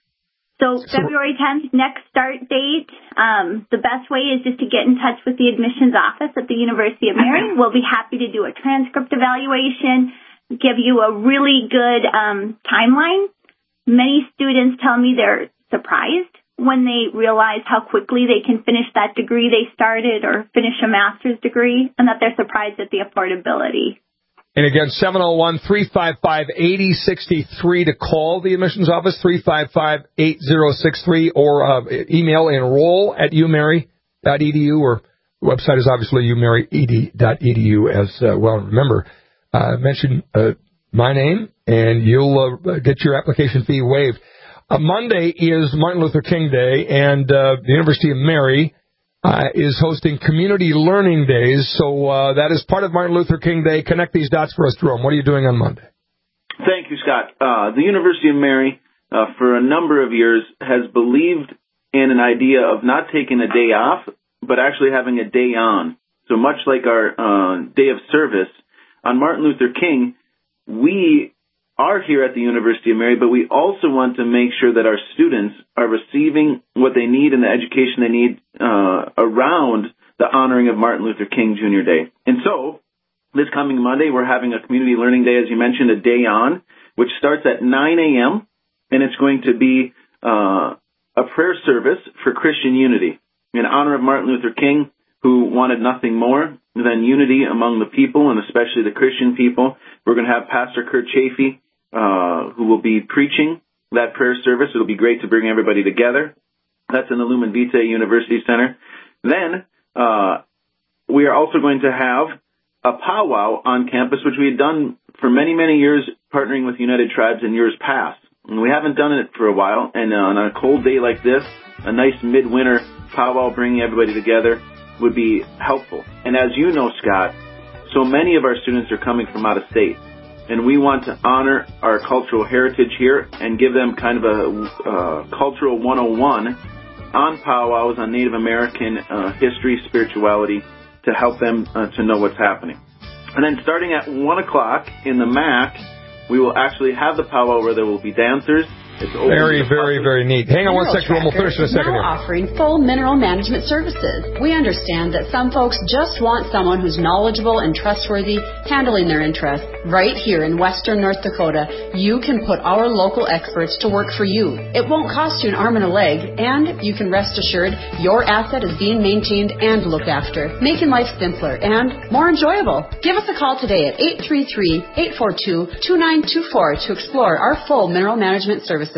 So February tenth, next start date. Um, the best way is just to get in touch with the admissions office at the University of Mary. We'll be happy to do a transcript evaluation, give you a really good um, timeline. Many students tell me they're surprised when they realize how quickly they can finish that degree they started or finish a master's degree, and that they're surprised at the affordability. And again, seven oh one, three five five, eight oh six three to call the admissions office, three five five, eight oh six three, or uh, email enroll at u mary dot e d u, or the website is obviously u mary e d dot e d u as uh, well. Remember, uh, mention uh, my name, and you'll uh, get your application fee waived. Uh, Monday is Martin Luther King Day, and uh, the University of Mary Uh, is hosting Community Learning Days, so uh, that is part of Martin Luther King Day. Connect these dots for us, Jerome. What are you doing on Monday? Thank you, Scott. Uh, the University of Mary, uh, for a number of years, has believed in an idea of not taking a day off, but actually having a day on. So much like our uh, day of service, on Martin Luther King, we are here at the University of Mary, but we also want to make sure that our students are receiving what they need and the education they need uh, around the honoring of Martin Luther King Junior Day. And so, this coming Monday, we're having a Community Learning Day, as you mentioned, a day on, which starts at nine a.m., and it's going to be uh, a prayer service for Christian unity in honor of Martin Luther King, who wanted nothing more than unity among the people, and especially the Christian people. We're going to have Pastor Kurt Chafee, Uh, who will be preaching that prayer service. It'll be great to bring everybody together. That's in the Lumen Vitae University Center. Then uh, we are also going to have a powwow on campus, which we had done for many, many years, partnering with United Tribes in years past. And we haven't done it for a while, and uh, on a cold day like this, a nice midwinter powwow bringing everybody together would be helpful. And as you know, Scott, so many of our students are coming from out of state. And we want to honor our cultural heritage here and give them kind of a uh, cultural one oh one on powwows, on Native American uh, history, spirituality, to help them uh, to know what's happening. And then starting at one o'clock in the M A C, we will actually have the powwow where there will be dancers. It's very, very, very neat. Hang on one second, we'll finish in a second now here. Offering full mineral management services. We understand that some folks just want someone who's knowledgeable and trustworthy handling their interests. Right here in western North Dakota, you can put our local experts to work for you. It won't cost you an arm and a leg, and you can rest assured your asset is being maintained and looked after, making life simpler and more enjoyable. Give us a call today at eight three three, eight four two, two nine two four to explore our full mineral management services.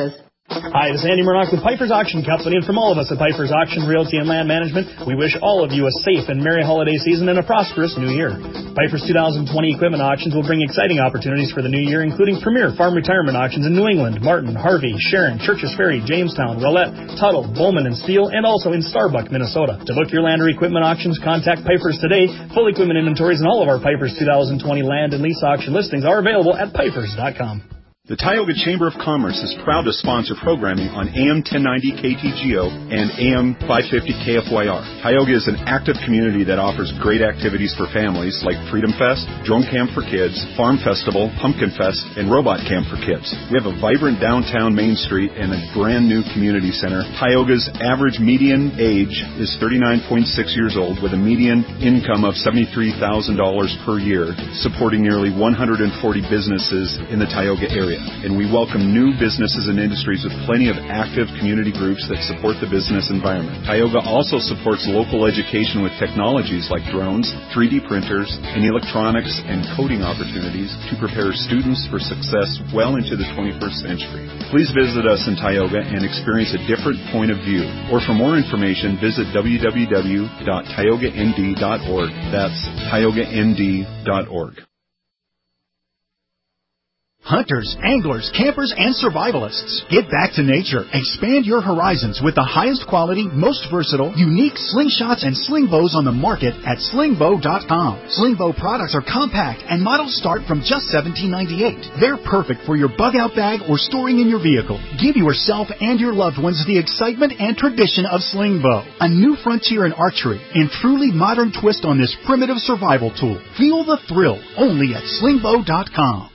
Hi, this is Andy Murdoch with Piper's Auction Company, and from all of us at Piper's Auction Realty and Land Management, we wish all of you a safe and merry holiday season and a prosperous new year. Piper's two thousand twenty equipment auctions will bring exciting opportunities for the new year, including premier farm retirement auctions in New England, Martin, Harvey, Sharon, Churches Ferry, Jamestown, Rolette, Tuttle, Bowman, and Steele, and also in Starbuck, Minnesota. To book your land or equipment auctions, contact Piper's today. Full equipment inventories and all of our Piper's two thousand twenty land and lease auction listings are available at pipers dot com. The Tioga Chamber of Commerce is proud to sponsor programming on A M ten ninety K T G O and A M five fifty K F Y R. Tioga is an active community that offers great activities for families like Freedom Fest, Drone Camp for Kids, Farm Festival, Pumpkin Fest, and Robot Camp for Kids. We have a vibrant downtown Main Street and a brand new community center. Tioga's average median age is thirty-nine point six years old with a median income of seventy-three thousand dollars per year, supporting nearly one hundred forty businesses in the Tioga area. And we welcome new businesses and industries with plenty of active community groups that support the business environment. Tioga also supports local education with technologies like drones, three D printers, and electronics and coding opportunities to prepare students for success well into the twenty-first century. Please visit us in Tioga and experience a different point of view. Or for more information, visit w w w dot tioga n d dot org. That's tioga n d dot org. Hunters, anglers, campers, and survivalists. Get back to nature. Expand your horizons with the highest quality, most versatile, unique slingshots and sling bows on the market at sling bow dot com. Sling bow products are compact and models start from just seventeen ninety-eight. They're perfect for your bug-out bag or storing in your vehicle. Give yourself and your loved ones the excitement and tradition of sling bow. A new frontier in archery and truly modern twist on this primitive survival tool. Feel the thrill only at sling bow dot com.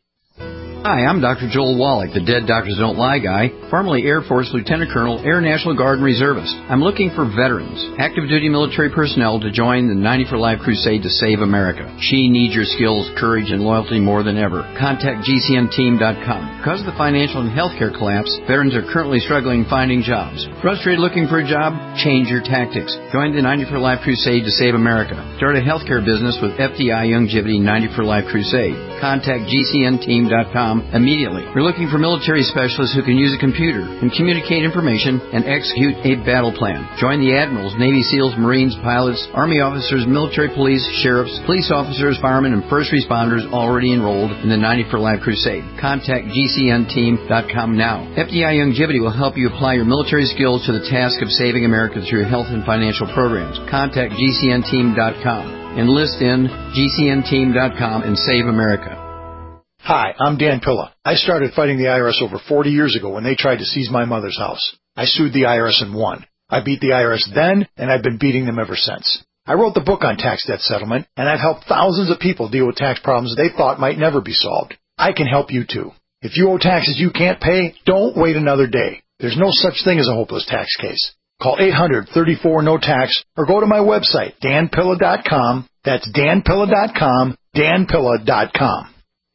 Hi, I'm Doctor Joel Wallach, the Dead Doctors Don't Lie guy, formerly Air Force Lieutenant Colonel, Air National Guard and Reservist. I'm looking for veterans, active duty military personnel to join the ninety for Life crusade to save America. She needs your skills, courage, and loyalty more than ever. Contact G C N team dot com. Because of the financial and healthcare collapse, veterans are currently struggling finding jobs. Frustrated looking for a job? Change your tactics. Join the ninety for Life crusade to save America. Start a healthcare business with F D I Longevity ninety for Life crusade. Contact G C N team dot com immediately. We're looking for military specialists who can use a computer and communicate information and execute a battle plan. Join the admirals, Navy SEALs, Marines, pilots, Army officers, military police, sheriffs, police officers, firemen, and first responders already enrolled in the ninety for Life crusade. Contact G C N team dot com now. F D I Longevity will help you apply your military skills to the task of saving America through health and financial programs. Contact G C N team dot com. Enlist in G C N team dot com and save America. Hi, I'm Dan Pilla. I started fighting the I R S over forty years ago when they tried to seize my mother's house. I sued the I R S and won. I beat the I R S then, and I've been beating them ever since. I wrote the book on tax debt settlement, and I've helped thousands of people deal with tax problems they thought might never be solved. I can help you too. If you owe taxes you can't pay, don't wait another day. There's no such thing as a hopeless tax case. Call eight hundred, thirty-four, no tax or go to my website, dan pilla dot com. That's dan pilla dot com, dan pilla dot com.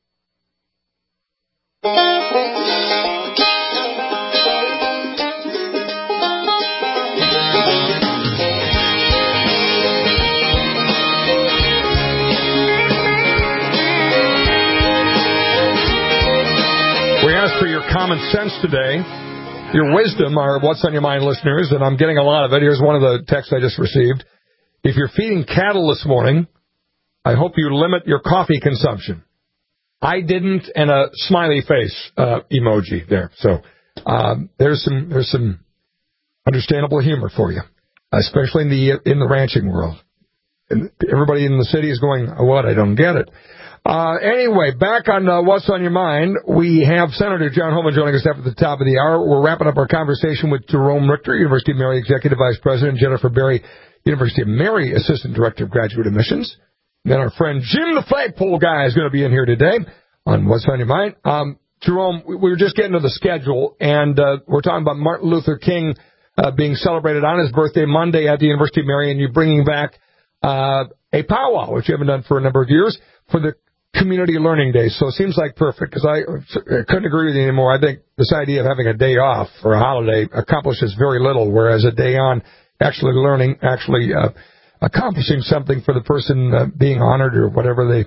We asked for your common sense today, your wisdom, our What's on Your Mind listeners, and I'm getting a lot of it. Here's one of the texts I just received. If you're feeding cattle this morning, I hope you limit your coffee consumption. I didn't, and a smiley face uh, emoji there. So um, there's some there's some understandable humor for you, especially in the in the ranching world. And everybody in the city is going, what? I don't get it. Uh, anyway, back on uh, What's on Your Mind, we have Senator John Homan joining us after the top of the hour. We're wrapping up our conversation with Jerome Richter, University of Mary Executive Vice President, Jennifer Berry, University of Mary Assistant Director of Graduate Admissions. Then our friend Jim the Flagpole Guy is going to be in here today on What's on Your Mind. Um, Jerome, we were just getting to the schedule, and uh, we're talking about Martin Luther King uh, being celebrated on his birthday Monday at the University of Mary, and you bringing back uh, a powwow, which you haven't done for a number of years, for the Community Learning Days. So it seems like perfect, because I, I couldn't agree with you anymore. I think this idea of having a day off or a holiday accomplishes very little, whereas a day on, actually learning, actually uh, accomplishing something for the person uh, being honored or whatever they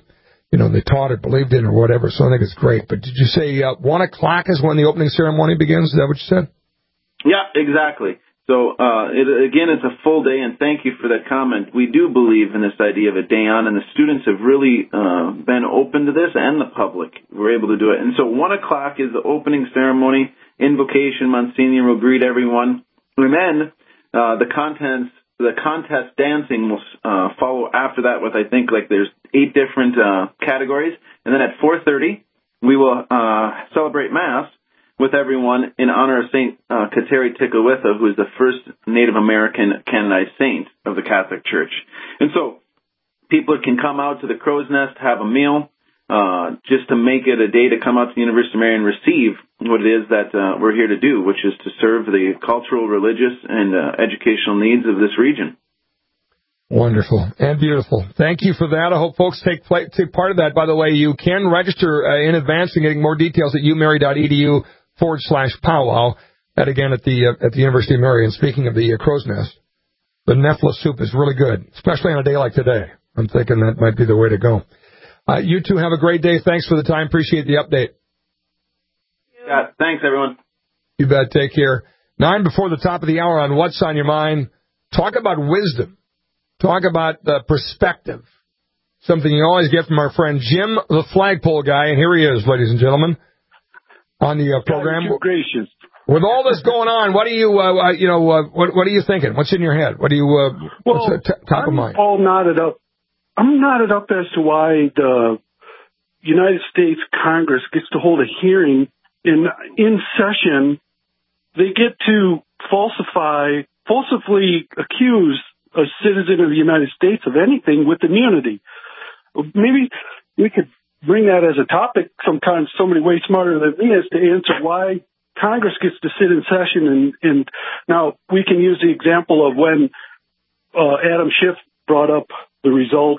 you know, they taught it, believed in, or whatever. So I think it's great. But did you say uh, one o'clock is when the opening ceremony begins? Is that what you said? Yeah, exactly. So, uh, it, again, it's a full day, and thank you for that comment. We do believe in this idea of a day on, and the students have really uh, been open to this, and the public were able to do it. And so one o'clock is the opening ceremony, invocation. Monsignor will greet everyone. And then uh, the contents, the contest dancing will uh, follow after that with, I think, like there's eight different uh, categories. And then at four thirty, we will uh, celebrate Mass with everyone in honor of Saint uh, Kateri Tekakwitha, who is the first Native American canonized saint of the Catholic Church. And so people can come out to the Crow's Nest, have a meal, uh, just to make it a day to come out to the University of Mary and receive what it is that uh, we're here to do, which is to serve the cultural, religious, and uh, educational needs of this region. Wonderful and beautiful. Thank you for that. I hope folks take, play, take part of that. By the way, you can register uh, in advance and getting more details at umary.edu forward slash powwow. That again at the uh, at the University of Mary. And speaking of the uh, Crow's Nest, the Nefla soup is really good, especially on a day like today. I'm thinking that might be the way to go. Uh, you two have a great day. Thanks for the time. Appreciate the update. Yeah, thanks, everyone. You bet. Take care. Nine before the top of the hour on What's on Your Mind. Talk about wisdom. Talk about uh, perspective. Something you always get from our friend Jim, the flagpole guy. And here he is, ladies and gentlemen, on the uh, program. God, gracious. With all this going on, what are you, uh, uh, you know, uh, what, what are you thinking? What's in your head? What are you, uh, well, what's t- top I'm of mind? all knotted up. I'm knotted up as to why the United States Congress gets to hold a hearing in in session. They get to falsify, falsely accuse a citizen of the United States of anything with immunity. Maybe we could bring that as a topic sometime. Somebody way smarter than me is to answer why Congress gets to sit in session. And, and now we can use the example of when uh, Adam Schiff brought up the results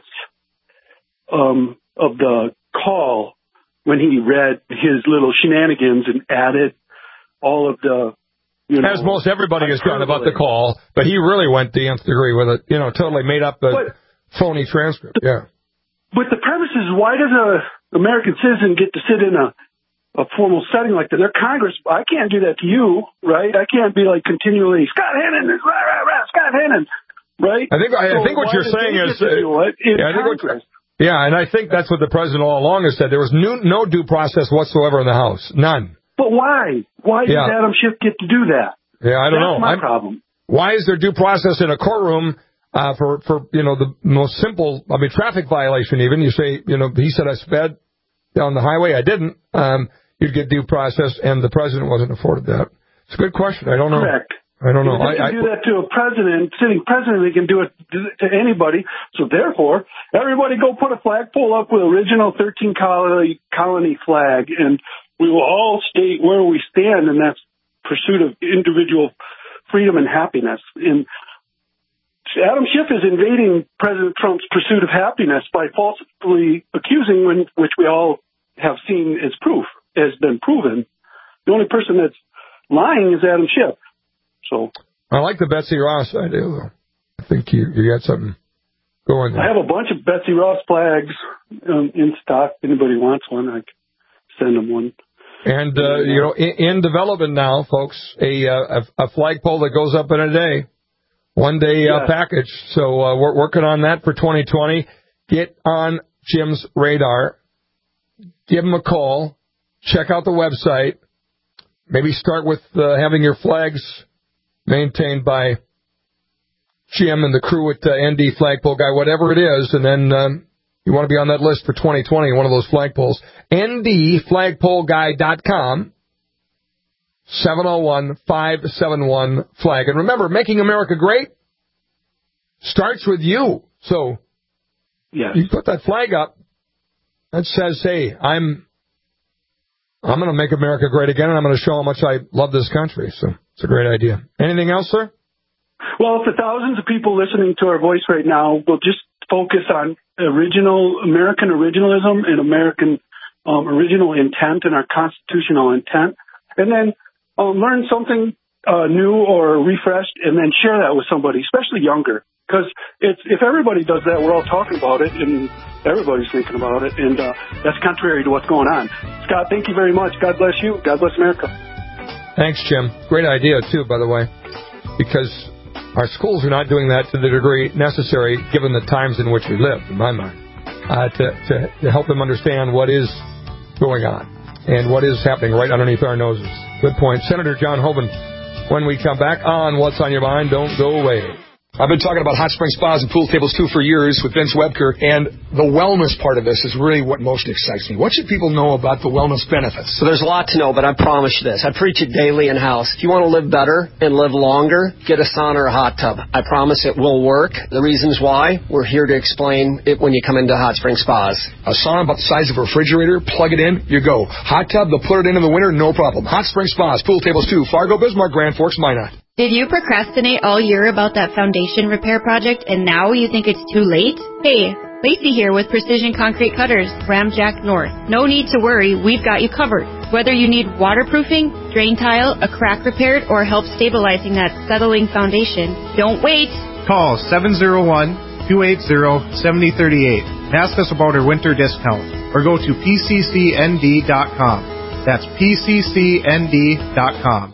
um, of the call when he read his little shenanigans and added all of the, you know, as most everybody has done about the call, but he really went the nth degree with it. You know, totally made up a but, phony transcript. Yeah. But the premise is, why does a American citizen get to sit in a, a formal setting like that? They're Congress. I can't do that to you, right? I can't be like continually, Scott Hannon is rah, rah, rah, Scott Hannon, right? I think I, so I think what you're saying is, uh, yeah, I think what, yeah, and I think that's what the president all along has said. There was no, no due process whatsoever in the House, none. But why? Why did yeah. Adam Schiff get to do that? Yeah, I don't That's know. my I'm, problem. Why is there due process in a courtroom uh, for, for, you know, the most simple, I mean, traffic violation even? You say, you know, he said I sped down the highway. I didn't. Um, you'd get due process, and the president wasn't afforded that. It's a good question. I don't know. Correct. I don't know. If they I, can I, do that to a president, sitting president, they can do it to anybody. So therefore, everybody go put a flagpole up with original thirteen colony, colony flag, and we will all state where we stand in that pursuit of individual freedom and happiness. And Adam Schiff is invading President Trump's pursuit of happiness by falsely accusing, when, which we all have seen as proof, has been proven. The only person that's lying is Adam Schiff. So I like the Betsy Ross idea, though. I think you you got something going there. I have a bunch of Betsy Ross flags um, in stock. If anybody wants one, I can send them one. And, uh, you know, in, in development now, folks, a, uh, a a flagpole that goes up in a day, one day uh, yes. package. So uh, we're working on that for twenty twenty. Get on Jim's radar. Give him a call. Check out the website. Maybe start with uh, having your flags maintained by Jim and the crew at uh, N D Flagpole Guy, whatever it is, and then um, you want to be on that list for twenty twenty, one of those flagpoles. N D flagpole guy dot com, seven oh one, five seven one, flag. And remember, making America great starts with you. So yes. you put that flag up that says, hey, I'm I'm going to make America great again, and I'm going to show how much I love this country. So it's a great idea. Anything else, sir? Well, for thousands of people listening to our voice right now, we'll just focus on original American originalism and American um, original intent and our constitutional intent, and then um, learn something uh, new or refreshed, and then share that with somebody, especially younger. Because it's, if everybody does that, we're all talking about it, and everybody's thinking about it, and uh, that's contrary to what's going on. Scott, thank you very much. God bless you. God bless America. Thanks, Jim. Great idea, too, by the way, because our schools are not doing that to the degree necessary given the times in which we live, in my mind, uh, to, to, to help them understand what is going on and what is happening right underneath our noses. Good point. Senator John Hoeven, when we come back on What's on Your Mind, don't go away. I've been talking about hot spring spas and pool tables, too, for years with Vince Webker, and the wellness part of this is really what most excites me. What should people know about the wellness benefits? So there's a lot to know, but I promise you this. I preach it daily in-house. If you want to live better and live longer, get a sauna or a hot tub. I promise it will work. The reasons why, we're here to explain it when you come into hot spring spas. A sauna about the size of a refrigerator, plug it in, you go. Hot tub, they'll put it in in the winter, no problem. Hot spring spas, pool tables, too. Fargo, Bismarck, Grand Forks, Minot. Did you procrastinate all year about that foundation repair project and now you think it's too late? Hey, Lacey here with Precision Concrete Cutters, Ramjack North. No need to worry, we've got you covered. Whether you need waterproofing, drain tile, a crack repaired, or help stabilizing that settling foundation, don't wait. Call seven oh one, two eight zero, seven oh three eight. Ask us about our winter discount or go to P C C N D dot com. That's P C C N D dot com.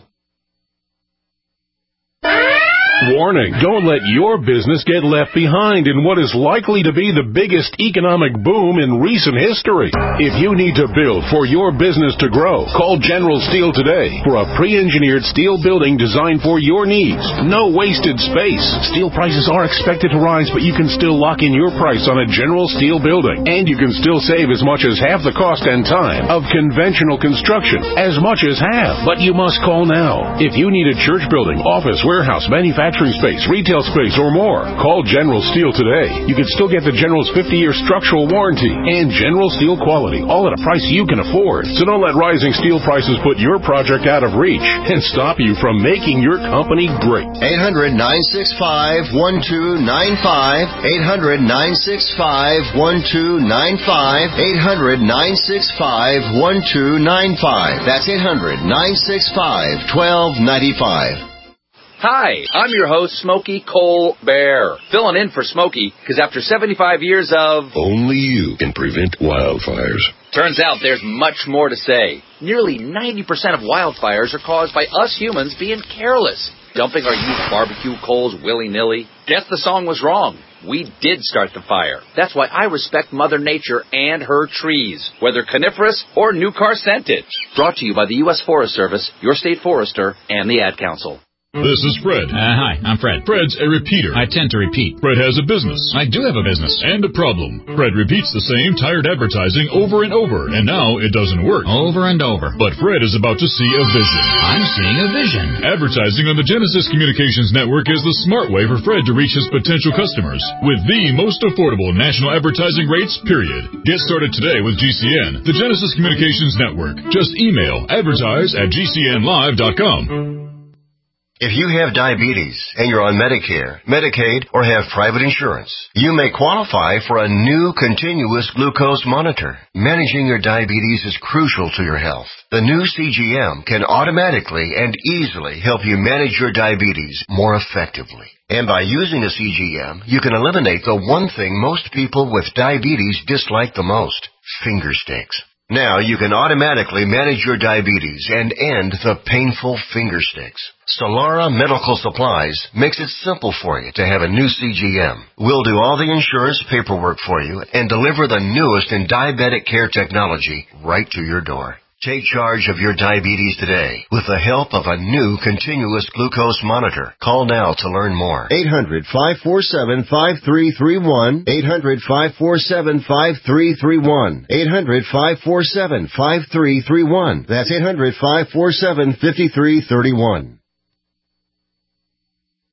Warning, don't let your business get left behind in what is likely to be the biggest economic boom in recent history. If you need to build for your business to grow, call General Steel today for a pre-engineered steel building designed for your needs. No wasted space. Steel prices are expected to rise, but you can still lock in your price on a General Steel building. And you can still save as much as half the cost and time of conventional construction. As much as half. But you must call now. If you need a church building, office, warehouse, manufacturing space, retail space, or more, call General Steel today. You can still get the General's fifty-year structural warranty and General Steel quality, all at a price you can afford. So don't let rising steel prices put your project out of reach and stop you from making your company great. eight hundred, nine six five, one two nine five. eight hundred, nine six five, one two nine five. eight hundred, nine six five, one two nine five. That's eight hundred, nine six five, one two nine five. Hi, I'm your host, Smokey Cole Bear, filling in for Smokey, because after seventy-five years of... Only you can prevent wildfires. Turns out there's much more to say. Nearly ninety percent of wildfires are caused by us humans being careless, dumping our used barbecue coals willy-nilly. Guess the song was wrong. We did start the fire. That's why I respect Mother Nature and her trees, whether coniferous or new car scented. Brought to you by the U S Forest Service, your state forester, and the Ad Council. This is Fred. Uh, hi, I'm Fred. Fred's a repeater. I tend to repeat. Fred has a business. I do have a business. And a problem. Fred repeats the same tired advertising over and over, and now it doesn't work. Over and over. But Fred is about to see a vision. I'm seeing a vision. Advertising on the Genesis Communications Network is the smart way for Fred to reach his potential customers with the most affordable national advertising rates, period. Get started today with G C N, the Genesis Communications Network. Just email advertise at G C N live dot com. If you have diabetes and you're on Medicare, Medicaid, or have private insurance, you may qualify for a new continuous glucose monitor. Managing your diabetes is crucial to your health. The new C G M can automatically and easily help you manage your diabetes more effectively. And by using the C G M, you can eliminate the one thing most people with diabetes dislike the most, finger sticks. Now you can automatically manage your diabetes and end the painful finger sticks. Solara Medical Supplies makes it simple for you to have a new C G M. We'll do all the insurance paperwork for you and deliver the newest in diabetic care technology right to your door. Take charge of your diabetes today with the help of a new continuous glucose monitor. Call now to learn more. eight hundred, five four seven, five three three one. eight hundred, five four seven, five three three one. eight hundred, five four seven, five three three one. That's eight hundred, five four seven, five three three one.